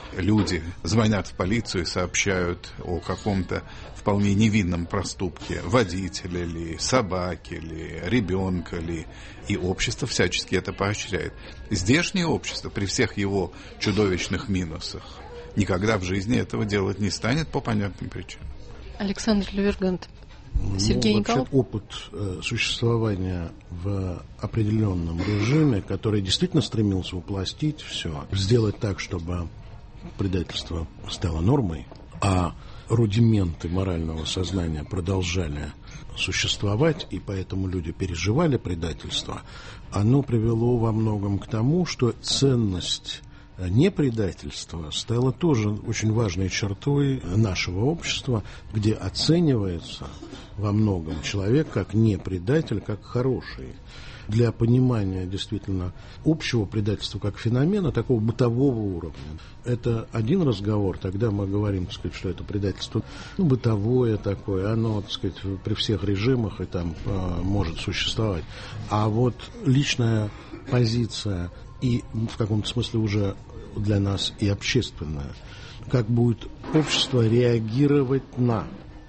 люди звонят в полицию и сообщают о каком-то вполне невинном проступке, водителя ли, собаки ли, ребенка ли, и общество всячески это поощряет. Здешнее общество при всех его чудовищных минусах никогда в жизни этого делать не станет по понятным причинам. Александр Левергант. Сергей ну, Николаев. Опыт э, существования в определенном режиме, который действительно стремился упластить все, сделать так, чтобы предательство стало нормой, а рудименты морального сознания продолжали существовать, и поэтому люди переживали предательство, оно привело во многом к тому, что ценность непредательство стало тоже очень важной чертой нашего общества, где оценивается во многом человек как не предатель, как хороший. Для понимания действительно общего предательства как феномена, такого бытового уровня. Это один разговор, тогда мы говорим, так сказать, что это предательство ну, бытовое такое, оно, так сказать, при всех режимах и там э, может существовать. А вот личная позиция и в каком-то смысле уже для нас и общественная, как будет общество реагировать на.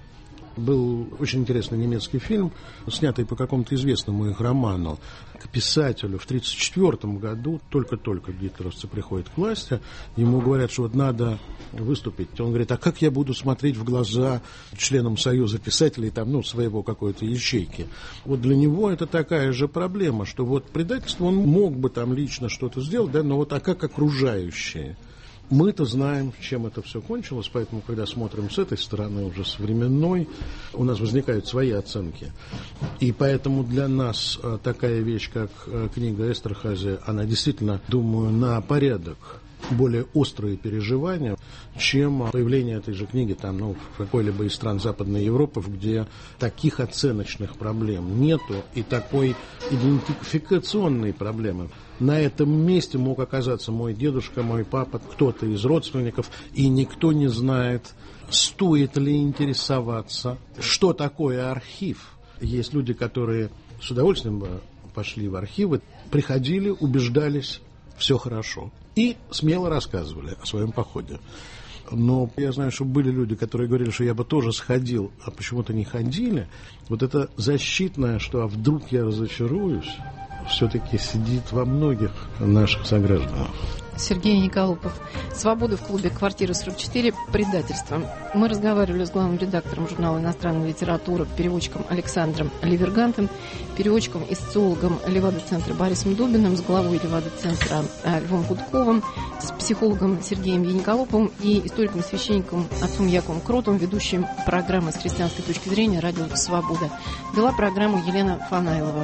Был очень интересный немецкий фильм, снятый по какому-то известному их роману. К писателю в тысяча девятьсот тридцать четвёртом году, только-только гитлеровцы приходят к власти, ему говорят, что вот надо выступить. Он говорит, а как я буду смотреть в глаза членам Союза писателей, там, ну, своего какой-то ячейки? Вот для него это такая же проблема, что вот предательство, он мог бы там лично что-то сделать, да, но вот а как окружающие? Мы-то знаем, чем это все кончилось, поэтому, когда смотрим с этой стороны, уже современной, у нас возникают свои оценки. И поэтому для нас такая вещь, как книга Эстерхази, она действительно, думаю, на порядок более острые переживания, чем появление этой же книги там, ну, в какой-либо из стран Западной Европы, где таких оценочных проблем нету и такой идентификационной проблемы. На этом месте мог оказаться мой дедушка, мой папа, кто-то из родственников, и никто не знает, стоит ли интересоваться, что такое архив. Есть люди, которые с удовольствием пошли в архивы, приходили, убеждались, все хорошо. И смело рассказывали о своем походе. Но я знаю, что были люди, которые говорили, что я бы тоже сходил, а почему-то не ходили. Вот это защитное, что а вдруг я разочаруюсь, все-таки сидит во многих наших согражданах. Сергей Николаев. «Свобода» в клубе «Квартира сорок четыре. Предательство». Мы разговаривали с главным редактором журнала «Иностранная литература», переводчиком Александром Левергантом, переводчиком и социологом Левада-центра Борисом Дубиным, с главой Левада-центра Львом Гудковым, с психологом Сергеем Яниголоповым и историком-священником отцом Яковом Кротом, ведущим программы «С христианской точки зрения» радио «Свобода». Вела программу Елена Фанайлова.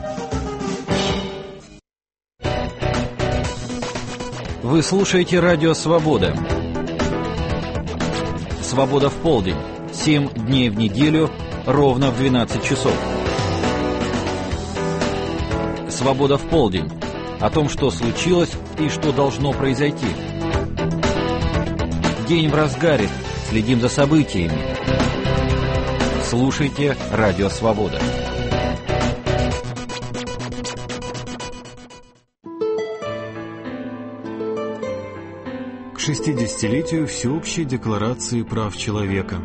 Вы слушаете радио «Свобода». «Свобода» в полдень. Семь дней в неделю, ровно в двенадцать часов. «Свобода» в полдень. О том, что случилось и что должно произойти. День в разгаре. Следим за событиями. Слушайте радио «Свобода». К шестидесятилетию Всеобщей декларации прав человека.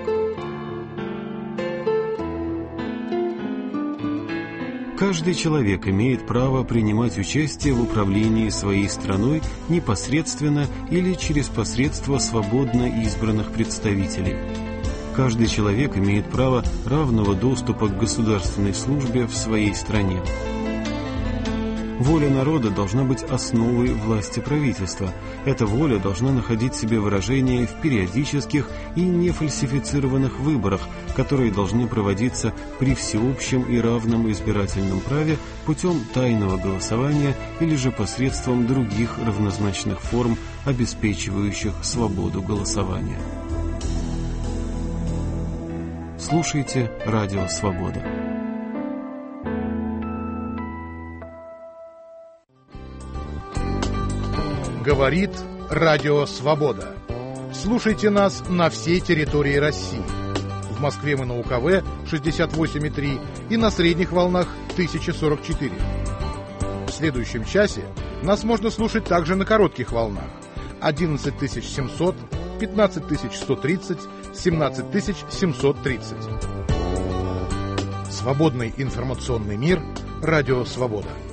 Каждый человек имеет право принимать участие в управлении своей страной непосредственно или через посредство свободно избранных представителей. Каждый человек имеет право равного доступа к государственной службе в своей стране. Воля народа должна быть основой власти правительства. Эта воля должна находить себе выражение в периодических и нефальсифицированных выборах, которые должны проводиться при всеобщем и равном избирательном праве путем тайного голосования или же посредством других равнозначных форм, обеспечивающих свободу голосования. Слушайте радио «Свобода». Говорит Радио Свобода. Слушайте нас на всей территории России. В Москве мы на УКВ шестьдесят восемь и три и на средних волнах тысяча сорок четыре. В следующем часе нас можно слушать также на коротких волнах. одиннадцать тысяч семьсот, пятнадцать тысяч сто тридцать, семнадцать тысяч семьсот тридцать. Свободный информационный мир. Радио «Свобода».